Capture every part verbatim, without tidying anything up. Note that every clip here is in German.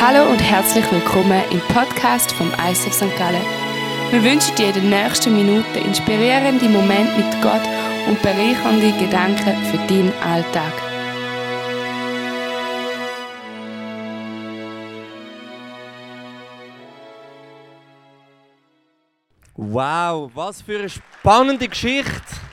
Hallo und herzlich willkommen im Podcast vom I C F Sankt Gallen. Wir wünschen dir in den nächsten Minuten inspirierende Momente mit Gott und bereichernde Gedanken für deinen Alltag. Wow, was für eine spannende Geschichte.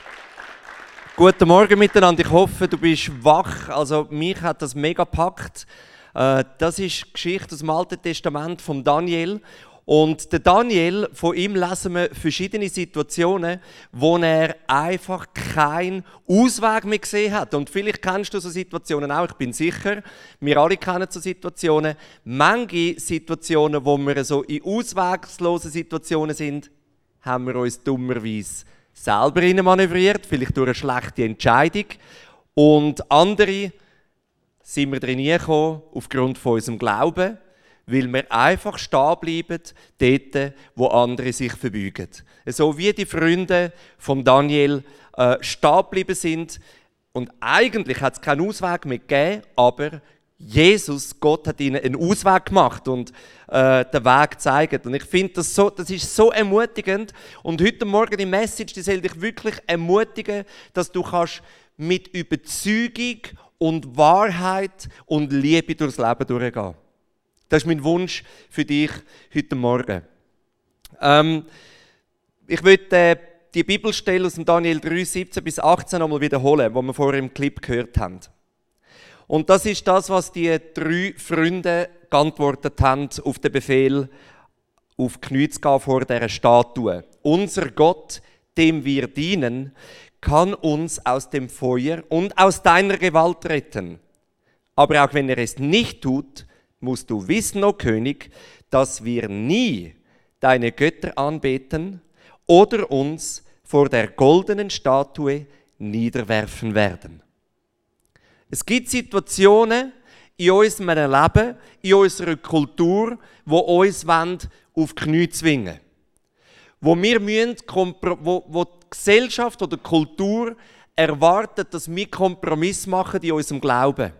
Guten Morgen miteinander, ich hoffe, du bist wach. Also mich hat das mega gepackt. Äh, das ist die Geschichte aus dem Alten Testament von Daniel. Und der Daniel, von ihm lesen wir verschiedene Situationen, wo er einfach keinen Ausweg mehr gesehen hat. Und vielleicht kennst du so Situationen auch, ich bin sicher, wir alle kennen so Situationen. Manche Situationen, wo wir so in ausweglosen Situationen sind, haben wir uns dummerweise selber manövriert, vielleicht durch eine schlechte Entscheidung. Und andere sind wir drin gekommen aufgrund von unserem Glauben, weil wir einfach stehen bleiben, dort, wo andere sich verbeugen. So wie die Freunde von Daniel äh, stehen geblieben sind. Und eigentlich hat es keinen Ausweg mehr gegeben, aber Jesus, Gott hat ihnen einen Ausweg gemacht und äh, den Weg gezeigt. Und ich finde, das, so, das ist so ermutigend. Und heute Morgen die Message, die soll dich wirklich ermutigen, dass du kannst mit Überzeugung und Wahrheit und Liebe durchs Leben durchgehen. Das ist mein Wunsch für dich heute Morgen. Ähm, ich möchte äh, die Bibelstelle aus dem Daniel drei, siebzehn bis achtzehn nochmal wiederholen, die wir vorher im Clip gehört haben. Und das ist das, was die drei Freunde geantwortet haben auf den Befehl, auf die Knie zu gehen vor dieser Statue. Unser Gott, dem wir dienen, kann uns aus dem Feuer und aus deiner Gewalt retten. Aber auch wenn er es nicht tut, musst du wissen, o König, dass wir nie deine Götter anbeten oder uns vor der goldenen Statue niederwerfen werden. Es gibt Situationen in unserem Leben, in unserer Kultur, die uns auf die Knie zwingen. Wo wir müssen, wo, wo die Gesellschaft oder die Kultur erwartet, dass wir Kompromiss machen in unserem Glauben.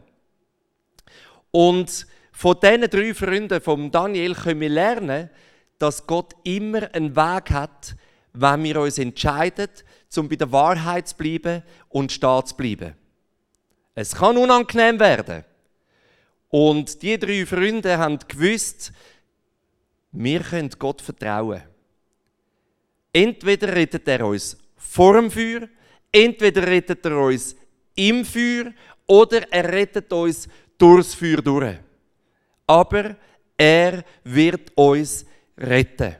Und von diesen drei Freunden von Daniel können wir lernen, dass Gott immer einen Weg hat, wenn wir uns entscheiden, um bei der Wahrheit zu bleiben und stehen zu bleiben. Es kann unangenehm werden. Und die drei Freunde haben gewusst, wir können Gott vertrauen. Entweder rettet er uns vor dem Feuer, entweder rettet er uns im Feuer oder er rettet uns durchs Feuer durch. Aber er wird uns retten.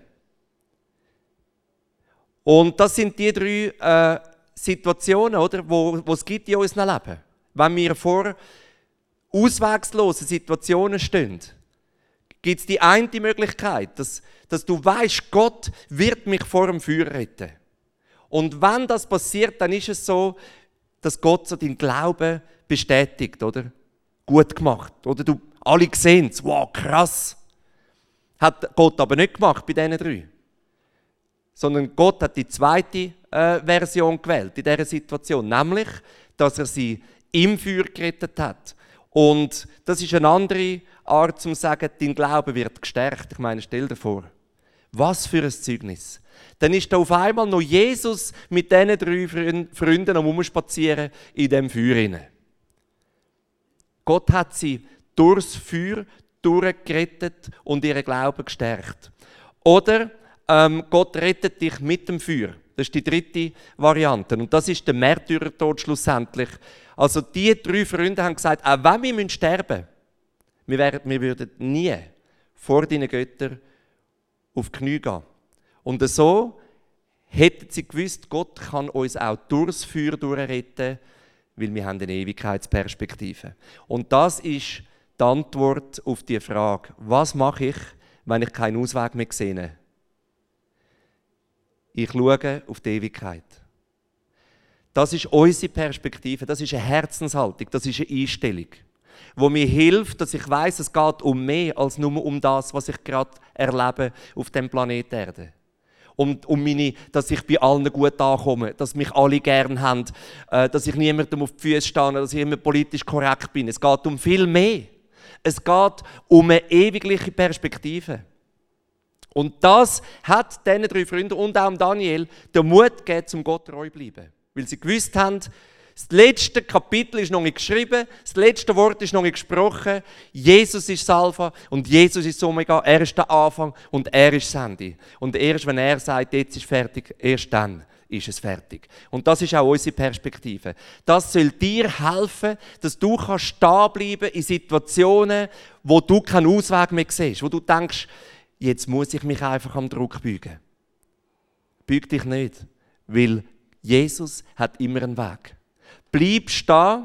Und das sind die drei äh, Situationen, oder, wo, wo es gibt in unserem Leben. Wenn wir vor ausweglosen Situationen stehen, gibt es die eine Möglichkeit, dass, dass du weißt, Gott wird mich vor dem Feuer retten. Und wenn das passiert, dann ist es so, dass Gott so deinen Glauben bestätigt, oder? Gut gemacht. Oder du, alle sehen es, wow, krass. Hat Gott aber nicht gemacht bei diesen drei. Sondern Gott hat die zweite äh, Version gewählt in dieser Situation. Nämlich, dass er sie im Feuer gerettet hat. Und das ist eine andere Art zu sagen, dein Glaube wird gestärkt. Ich meine, stell dir vor, was für ein Zeugnis. Dann ist da auf einmal noch Jesus mit diesen drei Freunden am Rumspazieren in diesem Feuer. Gott hat sie durchs Feuer durchgerettet und ihren Glauben gestärkt. Oder ähm, Gott rettet dich mit dem Feuer. Das ist die dritte Variante. Und das ist der Märtyrertod schlussendlich. Also die drei Freunde haben gesagt, auch wenn wir sterben müssen, wir, werden, wir würden nie vor deinen Göttern auf die Knie gehen. Und so hätten sie gewusst, Gott kann uns auch durchs Feuer durchretten, weil wir haben eine Ewigkeitsperspektive. Und das ist die Antwort auf die Frage, was mache ich, wenn ich keinen Ausweg mehr sehe? Ich schaue auf die Ewigkeit. Das ist unsere Perspektive, das ist eine Herzenshaltung, das ist eine Einstellung, wo mir hilft, dass ich weiss, es geht um mehr als nur um das, was ich gerade erlebe auf dem Planeten Erde. Um, um meine, dass ich bei allen gut ankomme, dass mich alle gern haben, äh, dass ich niemandem auf die Füße stehe, dass ich immer politisch korrekt bin. Es geht um viel mehr. Es geht um eine ewigliche Perspektive. Und das hat diesen drei Freunden und auch Daniel den Mut gegeben, zum Gott treu zu bleiben. Weil sie gewusst haben, das letzte Kapitel ist noch nicht geschrieben, das letzte Wort ist noch nicht gesprochen. Jesus ist das Alpha und Jesus ist das Omega. Er ist der Anfang und er ist das Ende. Und erst wenn er sagt, jetzt ist fertig, erst dann ist es fertig. Und das ist auch unsere Perspektive. Das soll dir helfen, dass du kannst stehen bleiben in Situationen, wo du keinen Ausweg mehr siehst, wo du denkst, jetzt muss ich mich einfach am Druck beugen. Beug dich nicht, weil Jesus hat immer einen Weg. Bleib stehen,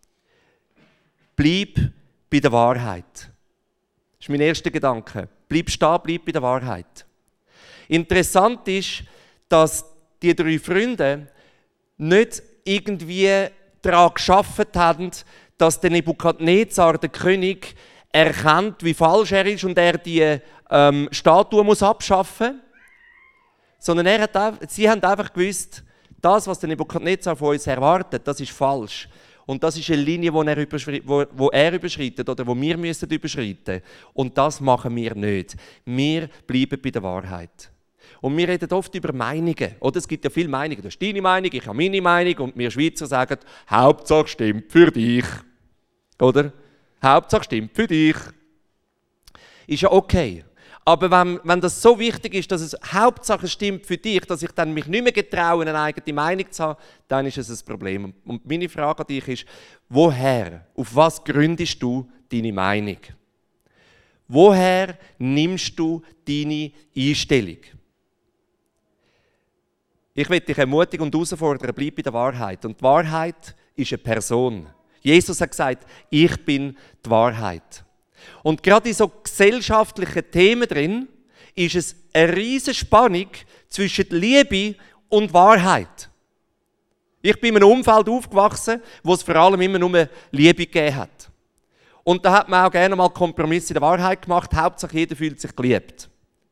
bleib bei der Wahrheit. Das ist mein erster Gedanke. Bleib stehen, bleib bei der Wahrheit. Interessant ist, dass die drei Freunde nicht irgendwie daran gearbeitet haben, dass der Nebukadnezar, der König, erkennt, wie falsch er ist und er die ähm, Statue muss abschaffen muss. Sondern er hat, sie haben einfach gewusst, das, was der Nebukadnezar von uns erwartet, das ist falsch. Und das ist eine Linie, die er, überschreitet, wo, wo er überschreitet oder wo wir müssen überschreiten. Und das machen wir nicht. Wir bleiben bei der Wahrheit. Und wir reden oft über Meinungen. Oder es gibt ja viele Meinungen. Du hast deine Meinung, ich habe meine Meinung. Und wir Schweizer sagen, Hauptsache stimmt für dich. Oder? Hauptsache stimmt für dich. Ist ja okay. Aber wenn, wenn das so wichtig ist, dass es Hauptsache stimmt für dich, dass ich dann mich nicht mehr getraue, eine eigene Meinung zu haben, dann ist es ein Problem. Und meine Frage an dich ist, woher, auf was gründest du deine Meinung? Woher nimmst du deine Einstellung? Ich will dich ermutigen und herausfordern, bleib bei der Wahrheit. Und die Wahrheit ist eine Person. Jesus hat gesagt, ich bin die Wahrheit. Und gerade in so gesellschaftlichen Themen drin ist es eine riesige Spannung zwischen Liebe und Wahrheit. Ich bin in einem Umfeld aufgewachsen, wo es vor allem immer nur Liebe gegeben hat. Und da hat man auch gerne mal Kompromisse in der Wahrheit gemacht, Hauptsache jeder fühlt sich geliebt.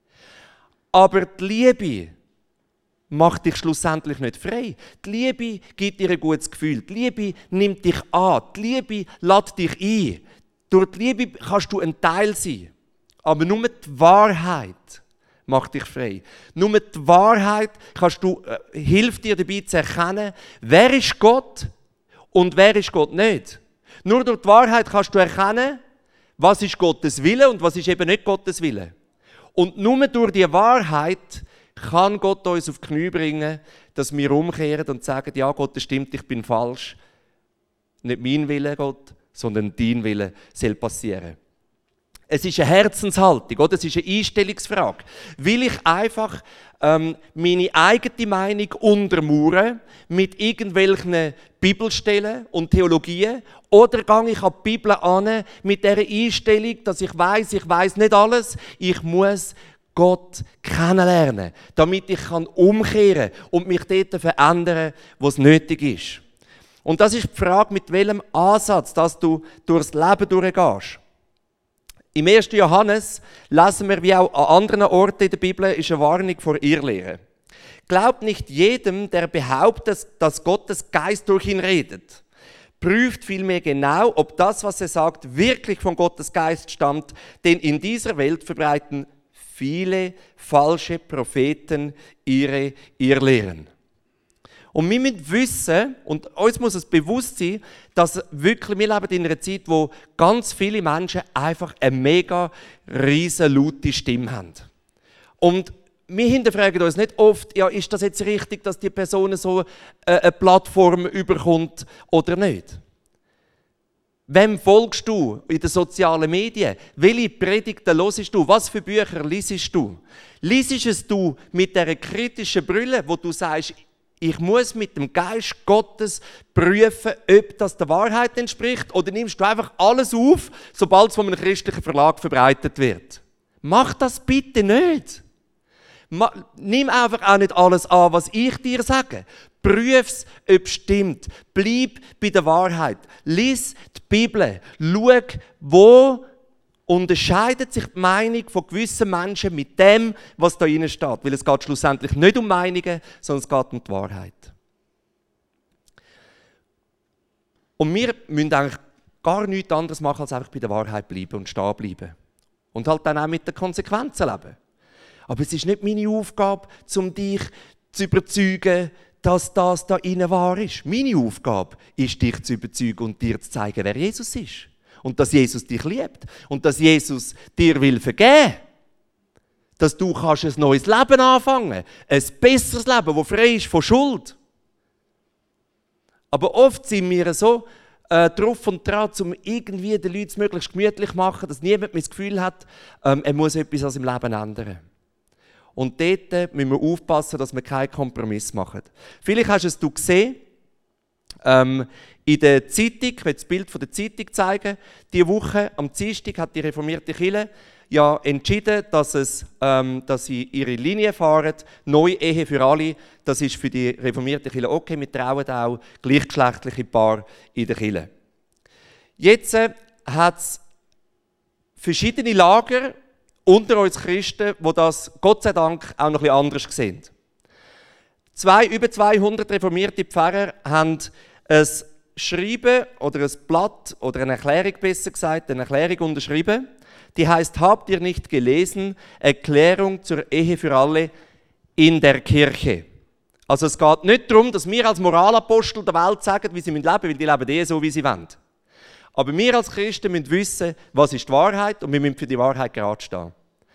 Aber die Liebe macht dich schlussendlich nicht frei. Die Liebe gibt dir ein gutes Gefühl. Die Liebe nimmt dich an. Die Liebe lädt dich ein. Durch die Liebe kannst du ein Teil sein. Aber nur die Wahrheit macht dich frei. Nur die Wahrheit kannst du, äh, hilft dir dabei zu erkennen, wer ist Gott und wer ist Gott nicht. Nur durch die Wahrheit kannst du erkennen, was ist Gottes Wille und was ist eben nicht Gottes Wille. Und nur durch die Wahrheit kann Gott uns auf die Knie bringen, dass wir umkehren und sagen, ja Gott, das stimmt, ich bin falsch. Nicht mein Wille, Gott, sondern dein Wille soll passieren. Es ist eine Herzenshaltung, oder? Es ist eine Einstellungsfrage. Will ich einfach ähm, meine eigene Meinung untermauern mit irgendwelchen Bibelstellen und Theologien? Oder gehe ich an die Bibel an mit dieser Einstellung, dass ich weiss, ich weiss nicht alles, ich muss Gott kennenlernen, damit ich kann umkehren und mich dort verändern, wo es nötig ist. Und das ist die Frage, mit welchem Ansatz dass du durchs Leben durchgehst. Im ersten Johannes lesen wir, wie auch an anderen Orten in der Bibel, ist eine Warnung vor Irrlehre. Glaubt nicht jedem, der behauptet, dass Gottes Geist durch ihn redet. Prüft vielmehr genau, ob das, was er sagt, wirklich von Gottes Geist stammt, denn in dieser Welt verbreiten viele falsche Propheten ihre Irrlehren. Und wir müssen wissen, und uns muss es bewusst sein, dass wirklich, wir leben in einer Zeit, wo ganz viele Menschen einfach eine mega riesen laute Stimme haben. Und wir hinterfragen uns nicht oft, ja, ist das jetzt richtig, dass die Person so eine Plattform überkommt oder nicht? Wem folgst du in den sozialen Medien? Welche Predigten hörst du? Was für Bücher liest du? Liest es du mit dieser kritischen Brille, wo du sagst, ich muss mit dem Geist Gottes prüfen, ob das der Wahrheit entspricht, oder nimmst du einfach alles auf, sobald es von einem christlichen Verlag verbreitet wird? Mach das bitte nicht. Ma- Nimm einfach auch nicht alles an, was ich dir sage. Prüf es, ob es stimmt. Bleib bei der Wahrheit. Lies die Bibel. Schau, wo unterscheidet sich die Meinung von gewissen Menschen mit dem, was da drin steht. Weil es geht schlussendlich nicht um Meinungen, sondern es geht um die Wahrheit. Und wir müssen eigentlich gar nichts anderes machen, als einfach bei der Wahrheit bleiben und stehen bleiben. Und halt dann auch mit den Konsequenzen leben. Aber es ist nicht meine Aufgabe, um dich zu überzeugen, dass das da innen wahr ist. Meine Aufgabe ist, dich zu überzeugen und dir zu zeigen, wer Jesus ist. Und dass Jesus dich liebt. Und dass Jesus dir will vergeben. Dass du kannst ein neues Leben anfangen kannst. Ein besseres Leben, das frei ist von Schuld. Aber oft sind wir so äh, drauf und dran, um irgendwie den Leuten möglichst gemütlich zu machen, dass niemand mehr das Gefühl hat, ähm, er muss etwas an seinem Leben ändern. Und dort müssen wir aufpassen, dass wir keinen Kompromiss machen. Vielleicht hast du es du gesehen, ähm, in der Zeitung, ich will das Bild von der Zeitung zeigen, diese Woche am Dienstag hat die reformierte Kirche ja entschieden, dass, es, ähm, dass sie ihre Linie fahren, neue Ehe für alle. Das ist für die reformierte Kirche okay, wir trauen auch gleichgeschlechtliche Paare in der Kirche. Jetzt äh, hat es verschiedene Lager unter uns Christen, die das Gott sei Dank auch noch ein bisschen anders sehen. Zwei, über zweihundert reformierte Pfarrer haben ein Schreiben oder ein Blatt oder eine Erklärung, besser gesagt, eine Erklärung unterschrieben. Die heißt: Habt ihr nicht gelesen? Erklärung zur Ehe für alle in der Kirche. Also es geht nicht darum, dass wir als Moralapostel der Welt sagen, wie sie leben müssen, weil die leben eh so, wie sie wollen. Aber wir als Christen müssen wissen, was ist die Wahrheit, und wir müssen für die Wahrheit gerade stehen.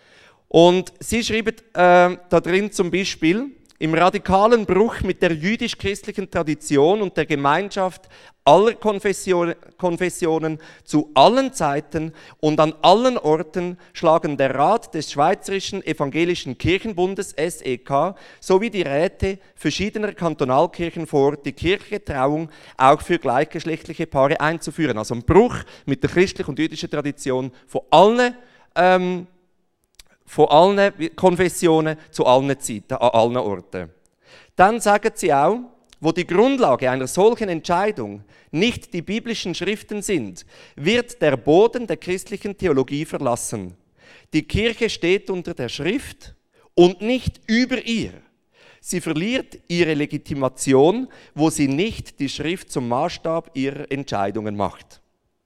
Und sie schreiben äh, da drin zum Beispiel: Im radikalen Bruch mit der jüdisch-christlichen Tradition und der Gemeinschaft aller Konfessionen, Konfessionen zu allen Zeiten und an allen Orten schlagen der Rat des Schweizerischen Evangelischen Kirchenbundes S E K sowie die Räte verschiedener Kantonalkirchen vor, die kirchliche Trauung auch für gleichgeschlechtliche Paare einzuführen. Also ein Bruch mit der christlichen und jüdischen Tradition von allen ähm, von allen Konfessionen zu allen Zeiten, an allen Orten. Dann sagen sie auch, wo die Grundlage einer solchen Entscheidung nicht die biblischen Schriften sind, wird der Boden der christlichen Theologie verlassen. Die Kirche steht unter der Schrift und nicht über ihr. Sie verliert ihre Legitimation, wo sie nicht die Schrift zum Maßstab ihrer Entscheidungen macht.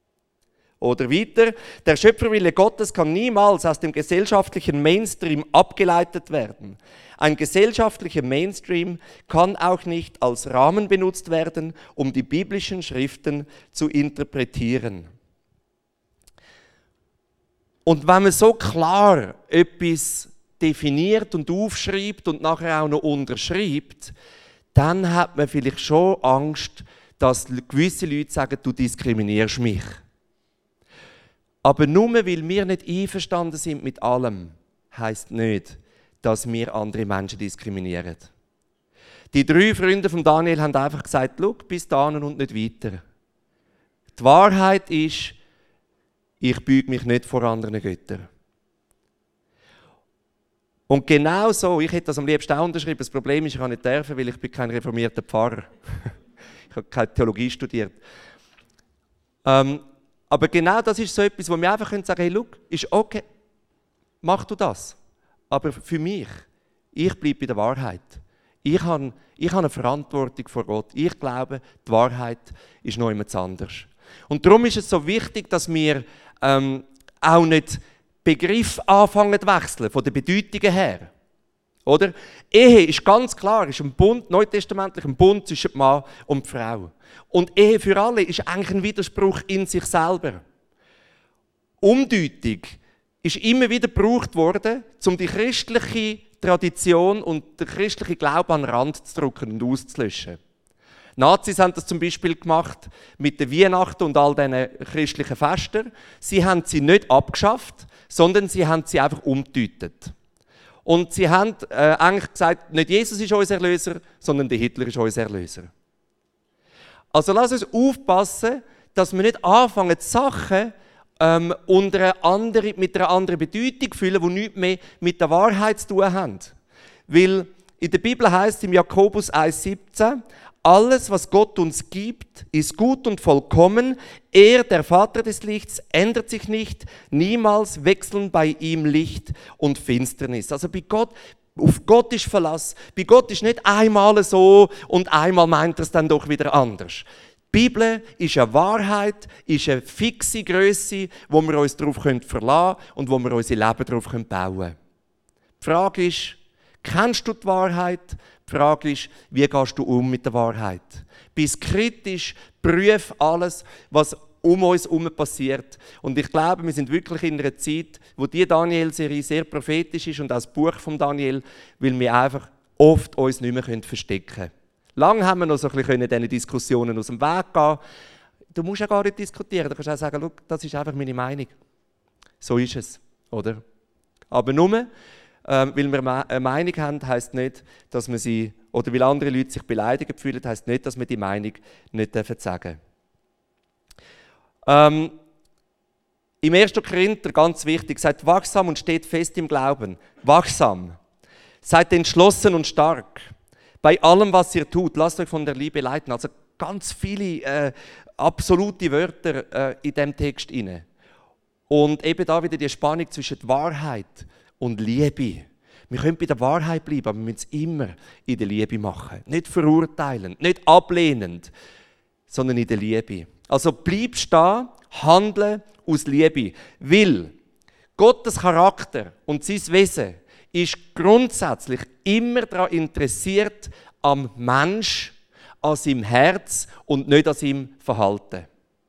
Oder weiter: Der Schöpferwille Gottes kann niemals aus dem gesellschaftlichen Mainstream abgeleitet werden. Ein gesellschaftlicher Mainstream kann auch nicht als Rahmen benutzt werden, um die biblischen Schriften zu interpretieren. Und wenn man so klar etwas definiert und aufschreibt und nachher auch noch unterschreibt, dann hat man vielleicht schon Angst, dass gewisse Leute sagen, du diskriminierst mich. Aber nur weil wir nicht einverstanden sind mit allem, heisst nicht, dass wir andere Menschen diskriminieren. Die drei Freunde von Daniel haben einfach gesagt: Schau, bis dahin und nicht weiter. Die Wahrheit ist, ich beuge mich nicht vor anderen Göttern. Und genau so, ich hätte das am liebsten auch unterschrieben. Das Problem ist, ich kann nicht dürfen, weil ich bin kein reformierter Pfarrer. Ich habe keine Theologie studiert. Ähm, Aber genau das ist so etwas, wo wir einfach sagen können: Hey, schau, ist okay, mach du das. Aber für mich, ich bleibe bei der Wahrheit. Ich habe, ich habe eine Verantwortung vor Gott. Ich glaube, die Wahrheit ist noch jemand anders. Und darum ist es so wichtig, dass wir ähm, auch nicht Begriffe anfangen zu wechseln, von den Bedeutungen her. Oder? Ehe ist ganz klar, ist ein Bund, neutestamentlich ein Bund zwischen Mann und Frau. Und Ehe für alle ist eigentlich ein Widerspruch in sich selber. Umdeutung ist immer wieder gebraucht worden, um die christliche Tradition und den christlichen Glauben an den Rand zu drücken und auszulöschen. Nazis haben das zum Beispiel gemacht mit den Weihnachten und all diesen christlichen Festen. Sie haben sie nicht abgeschafft, sondern sie haben sie einfach umgedeutet. Und sie haben äh, eigentlich gesagt, nicht Jesus ist unser Erlöser, sondern der Hitler ist unser Erlöser. Also lass uns aufpassen, dass wir nicht anfangen, Sachen ähm, unter eine andere, mit einer anderen Bedeutung zu füllen, die nichts mehr mit der Wahrheit zu tun haben. Weil in der Bibel heißt es im Jakobus eins siebzehn, alles, was Gott uns gibt, ist gut und vollkommen. Er, der Vater des Lichts, ändert sich nicht. Niemals wechseln bei ihm Licht und Finsternis. Also bei Gott, auf Gott ist Verlass. Bei Gott ist nicht einmal so und einmal meint er es dann doch wieder anders. Die Bibel ist eine Wahrheit, ist eine fixe Grösse, wo wir uns darauf verlassen können und wo wir unser Leben darauf bauen können. Die Frage ist, kennst du die Wahrheit? Die Frage ist, wie gehst du um mit der Wahrheit? Bist kritisch, prüf alles, was um uns herum passiert. Und ich glaube, wir sind wirklich in einer Zeit, wo die Daniel-Serie sehr prophetisch ist und auch das Buch von Daniel, weil wir einfach oft uns nicht mehr verstecken können. Lange haben wir noch so ein bisschen diesen Diskussionen aus dem Weg gehen. Du musst ja gar nicht diskutieren, du kannst auch sagen, schau, das ist einfach meine Meinung. So ist es, oder? Aber nur, ähm, weil wir eine Meinung haben, heisst nicht, dass wir sie, oder weil andere Leute sich beleidigt fühlen, heisst nicht, dass wir die Meinung nicht sagen dürfen. Ähm, Im ersten Korinther, ganz wichtig, seid wachsam und steht fest im Glauben. Wachsam. Seid entschlossen und stark. Bei allem, was ihr tut, lasst euch von der Liebe leiten. Also ganz viele äh, absolute Wörter äh, in diesem Text inne. Und eben da wieder die Spannung zwischen Wahrheit und Liebe. Wir können bei der Wahrheit bleiben, aber wir müssen es immer in der Liebe machen. Nicht verurteilend, nicht ablehnend, sondern in der Liebe. Also bleib stehen, handle aus Liebe. Weil Gottes Charakter und sein Wesen ist grundsätzlich immer daran interessiert am Mensch, an seinem Herz und nicht an seinem Verhalten.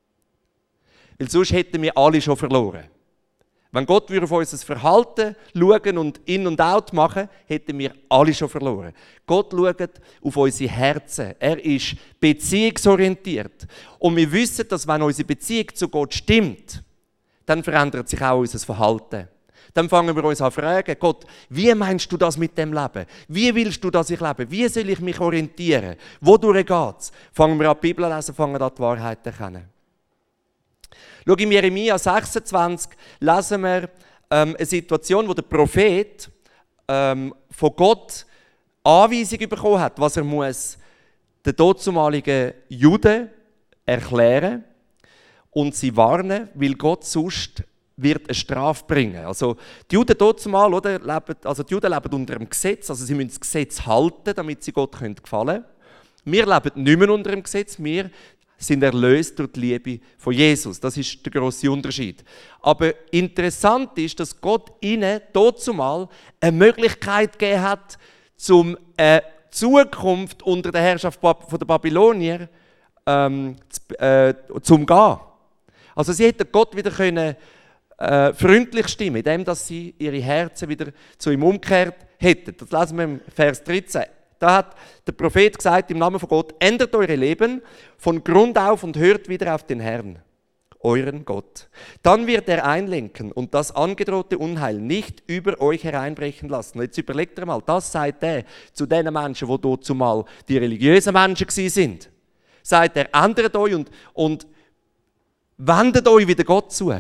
Weil sonst hätten wir alle schon verloren. Wenn Gott auf unser Verhalten schauen und in- und out machen, hätten wir alle schon verloren. Gott schaut auf unsere Herzen. Er ist beziehungsorientiert. Und wir wissen, dass wenn unsere Beziehung zu Gott stimmt, dann verändert sich auch unser Verhalten. Dann fangen wir uns an zu fragen, Gott, wie meinst du das mit dem Leben? Wie willst du, dass ich lebe? Wie soll ich mich orientieren? Wodurch geht es? Fangen wir an die Bibel lesen, fangen an die Wahrheit zu kennen. Schau, in Jeremia sechsundzwanzig lesen wir ähm, eine Situation, wo der Prophet ähm, von Gott Anweisung bekommen hat, was er muss den dazumaligen Juden erklären und sie warnen, weil Gott sonst wird eine Strafe bringen. Also die Juden dazumal, oder, leben, also die Juden leben unter dem Gesetz, also sie müssen das Gesetz halten, damit sie Gott gefallen können. Wir leben nicht mehr unter dem Gesetz, wir sind erlöst durch die Liebe von Jesus. Das ist der grosse Unterschied. Aber interessant ist, dass Gott ihnen dazumal eine Möglichkeit gegeben hat, um eine Zukunft unter der Herrschaft der Babylonier ähm, zu, äh, zum gehen. Also sie hätten Gott wieder können, äh, freundlich stimmen, indem dass sie ihre Herzen wieder zu ihm umgekehrt hätten. Das lesen wir im Vers dreizehn. Da hat der Prophet gesagt, im Namen von Gott, ändert eure Leben von Grund auf und hört wieder auf den Herrn, euren Gott. Dann wird er einlenken und das angedrohte Unheil nicht über euch hereinbrechen lassen. Und jetzt überlegt ihr mal, das sagt er zu den Menschen, die dort zumal die religiösen Menschen sind. Sagt er, ändert euch und, und wendet euch wieder Gott zu.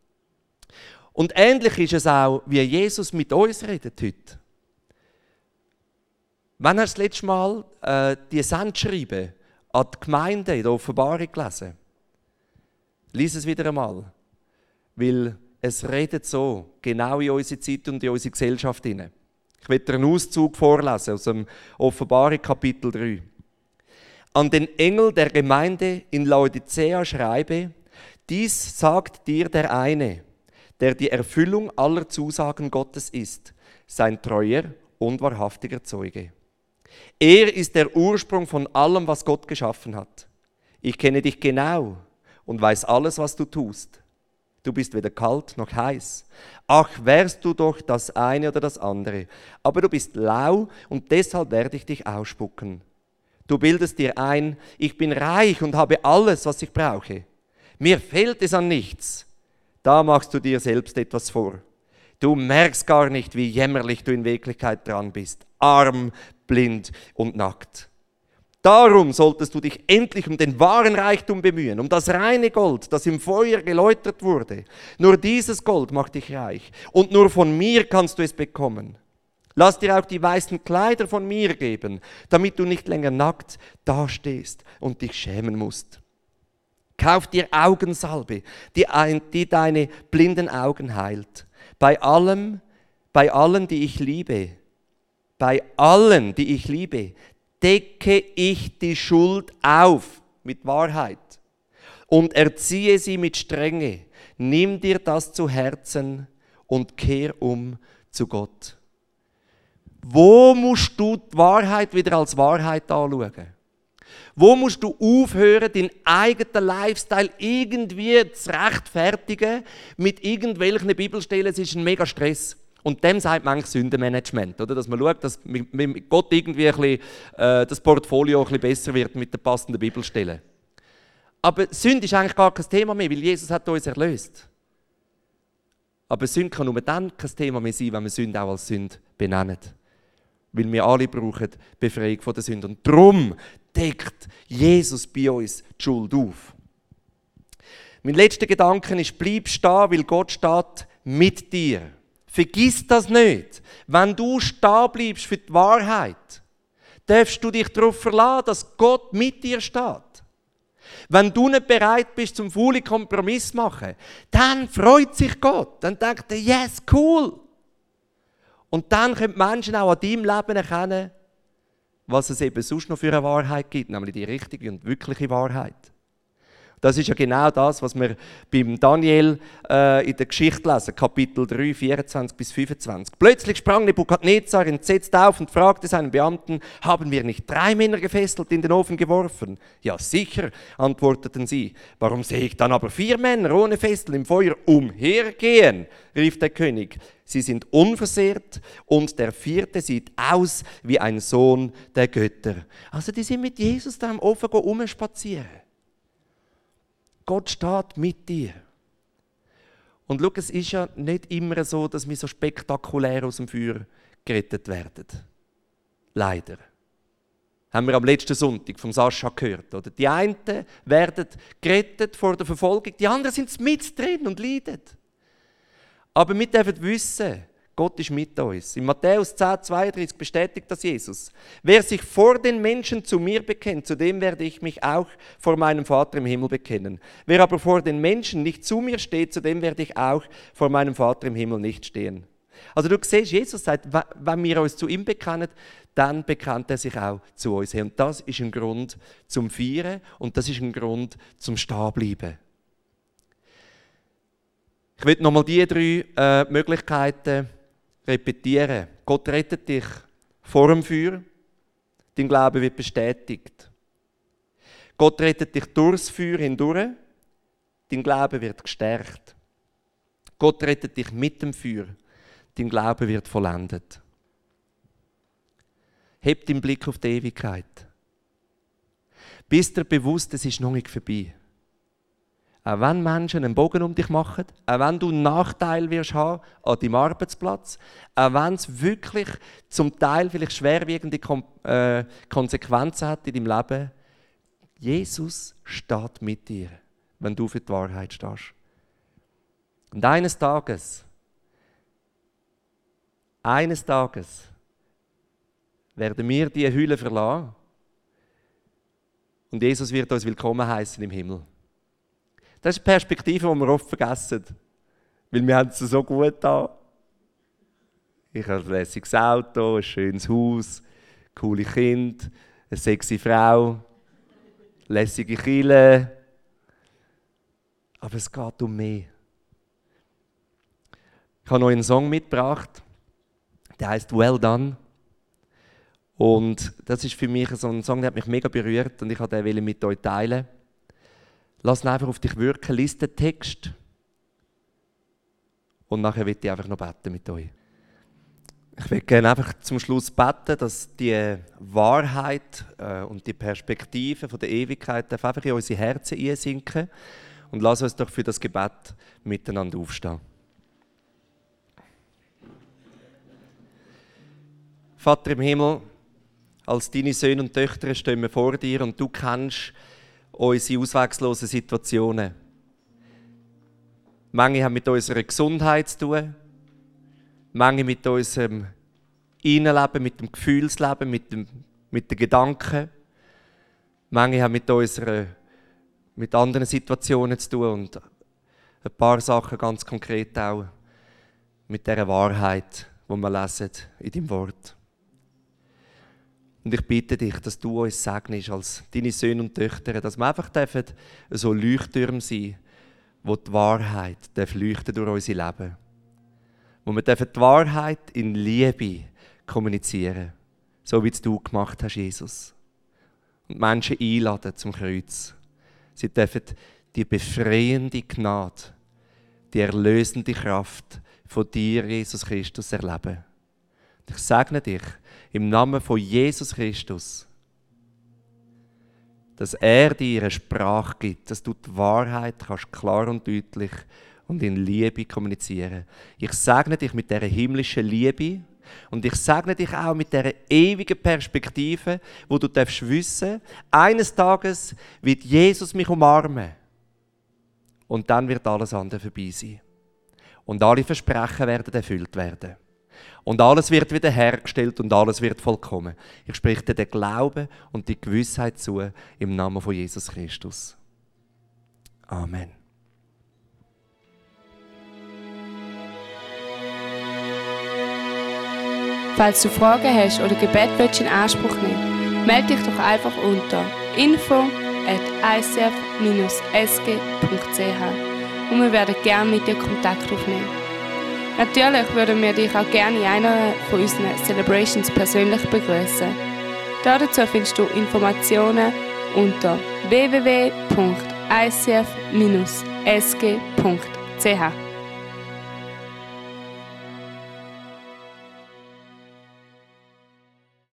Und ähnlich ist es auch, wie Jesus mit uns redet heute. Wann hast du das letzte Mal äh, die Sendschreiben an die Gemeinde in der Offenbarung gelesen? Lies es wieder einmal, weil es redet so genau in unsere Zeit und in unsere Gesellschaft hinein. Ich werde dir einen Auszug vorlesen aus dem Offenbarung Kapitel drei. An den Engel der Gemeinde in Laodicea schreibe, dies sagt dir der eine, der die Erfüllung aller Zusagen Gottes ist, sein treuer und wahrhaftiger Zeuge. Er ist der Ursprung von allem, was Gott geschaffen hat. Ich kenne dich genau und weiß alles, was du tust. Du bist weder kalt noch heiß. Ach, wärst du doch das eine oder das andere. Aber du bist lau und deshalb werde ich dich ausspucken. Du bildest dir ein, ich bin reich und habe alles, was ich brauche. Mir fehlt es an nichts. Da machst du dir selbst etwas vor. Du merkst gar nicht, wie jämmerlich du in Wirklichkeit dran bist. Arm, blind und nackt. Darum solltest du dich endlich um den wahren Reichtum bemühen, um das reine Gold, das im Feuer geläutert wurde. Nur dieses Gold macht dich reich und nur von mir kannst du es bekommen. Lass dir auch die weißen Kleider von mir geben, damit du nicht länger nackt dastehst und dich schämen musst. Kauf dir Augensalbe, die, ein, die deine blinden Augen heilt. Bei allem, bei allen, die ich liebe, bei allen, die ich liebe, decke ich die Schuld auf. mit Wahrheit. Und erziehe sie mit Strenge. Nimm dir das zu Herzen und kehr um zu Gott. Wo musst du die Wahrheit wieder als Wahrheit anschauen? Wo musst du aufhören, deinen eigenen Lifestyle irgendwie zu rechtfertigen mit irgendwelchen Bibelstellen? Es ist ein mega Stress. Und dem sagt man eigentlich Sündenmanagement, oder? Dass man schaut, dass mit Gott irgendwie ein bisschen, äh, das Portfolio ein bisschen besser wird mit den passenden Bibelstellen. Aber Sünde ist eigentlich gar kein Thema mehr, weil Jesus hat uns erlöst. Aber Sünde kann nur dann kein Thema mehr sein, wenn wir Sünde auch als Sünde benennen. Weil wir alle brauchen Befreiung von der Sünde. Und darum deckt Jesus bei uns die Schuld auf. Mein letzter Gedanke ist, bleib stehen, weil Gott steht mit dir. Vergiss das nicht. Wenn du stehen bleibst für die Wahrheit, darfst du dich darauf verlassen, dass Gott mit dir steht. Wenn du nicht bereit bist, zum faulen Kompromiss zu machen, dann freut sich Gott. Dann denkt er, yes, cool. Und dann können die Menschen auch an deinem Leben erkennen, was es eben sonst noch für eine Wahrheit gibt, nämlich die richtige und wirkliche Wahrheit. Das ist ja genau das, was wir beim Daniel äh, in der Geschichte lesen, Kapitel drei, vierundzwanzig bis fünfundzwanzig. Plötzlich sprang Nebukadnezar entsetzt auf und fragte seinen Beamten, haben wir nicht drei Männer gefesselt in den Ofen geworfen? Ja, sicher, antworteten sie. Warum sehe ich dann aber vier Männer ohne Fesseln im Feuer umhergehen? Rief der König. Sie sind unversehrt und der vierte sieht aus wie ein Sohn der Götter. Also die sind mit Jesus da im Ofen rumspazieren. Gott steht mit dir. Und schau, es ist ja nicht immer so, dass wir so spektakulär aus dem Feuer gerettet werden. Leider. Haben wir am letzten Sonntag vom Sascha gehört. Oder? Die einen werden gerettet vor der Verfolgung, die anderen sind mit drin und leiden. Aber wir dürfen wissen, Gott ist mit uns. In Matthäus zehn, zweiunddreißig bestätigt das Jesus. Wer sich vor den Menschen zu mir bekennt, zu dem werde ich mich auch vor meinem Vater im Himmel bekennen. Wer aber vor den Menschen nicht zu mir steht, zu dem werde ich auch vor meinem Vater im Himmel nicht stehen. Also du siehst, Jesus sagt, wenn wir uns zu ihm bekennen, dann bekennt er sich auch zu uns. Und das ist ein Grund zum Feiern und das ist ein Grund zum Stehenbleiben. Ich will nochmal die drei äh, Möglichkeiten repetieren. Gott rettet dich vor dem Feuer, dein Glaube wird bestätigt. Gott rettet dich durchs Feuer hindurch, dein Glaube wird gestärkt. Gott rettet dich mit dem Feuer, dein Glaube wird vollendet. Heb den Blick auf die Ewigkeit. Bist dir bewusst, es ist noch nicht vorbei. Auch wenn Menschen einen Bogen um dich machen, auch wenn du einen Nachteil wirst haben an deinem Arbeitsplatz, auch wenn es wirklich zum Teil vielleicht schwerwiegende Kom- äh, Konsequenzen hat in deinem Leben, Jesus steht mit dir, wenn du für die Wahrheit stehst. Und eines Tages, eines Tages werden wir diese Hülle verlassen und Jesus wird uns willkommen heißen im Himmel. Das ist die Perspektive, die wir oft vergessen. Weil wir haben es so gut da. Ich habe ein lässiges Auto, ein schönes Haus, coole Kinder, eine sexy Frau, lässige Kinder. Aber es geht um mehr. Ich habe noch einen Song mitgebracht, der heißt «Well Done». Und das ist für mich so ein Song, der hat mich mega berührt und ich wollte den mit euch teilen. Lass ihn einfach auf dich wirken, lies den Text. Und nachher will ich einfach noch beten mit euch. Ich will gerne einfach zum Schluss beten, dass die Wahrheit äh, und die Perspektive von der Ewigkeit einfach in unsere Herzen einsinken. Und lass uns doch für das Gebet miteinander aufstehen. Vater im Himmel, als deine Söhne und Töchter stehen wir vor dir und du kennst unsere ausweglosen Situationen. Manche haben mit unserer Gesundheit zu tun, manche mit unserem Innenleben, mit dem Gefühlsleben, mit, dem, mit den Gedanken. Manche haben mit, unserer, mit anderen Situationen zu tun und ein paar Sachen ganz konkret auch mit der Wahrheit, die wir lesen in deinem Wort. Und ich bitte dich, dass du uns segnest als deine Söhne und Töchter, dass wir einfach dürfen so Leuchttürme sein, wo die Wahrheit leuchten durch unser Leben. Wo wir dürfen die Wahrheit in Liebe kommunizieren, so wie es du gemacht hast, Jesus. Und Menschen einladen zum Kreuz. Sie dürfen die befreiende Gnade, die erlösende Kraft von dir, Jesus Christus, erleben. Und ich segne dich im Namen von Jesus Christus, dass er dir eine Sprache gibt, dass du die Wahrheit kannst klar und deutlich und in Liebe kommunizieren. Ich segne dich mit dieser himmlischen Liebe und ich segne dich auch mit dieser ewigen Perspektive, wo du darfst wissen, eines Tages wird Jesus mich umarmen und dann wird alles andere vorbei sein. Und alle Versprechen werden erfüllt werden. Und alles wird wiederhergestellt und alles wird vollkommen. Ich spreche dir den Glauben und die Gewissheit zu im Namen von Jesus Christus. Amen. Falls du Fragen hast oder Gebet willst in Anspruch nehmen, melde dich doch einfach unter info at i c f dash s g punkt c h und wir werden gerne mit dir Kontakt aufnehmen. Natürlich würden wir dich auch gerne in einer von unseren Celebrations persönlich begrüßen. Dazu findest du Informationen unter w w w punkt i c f dash s g punkt c h.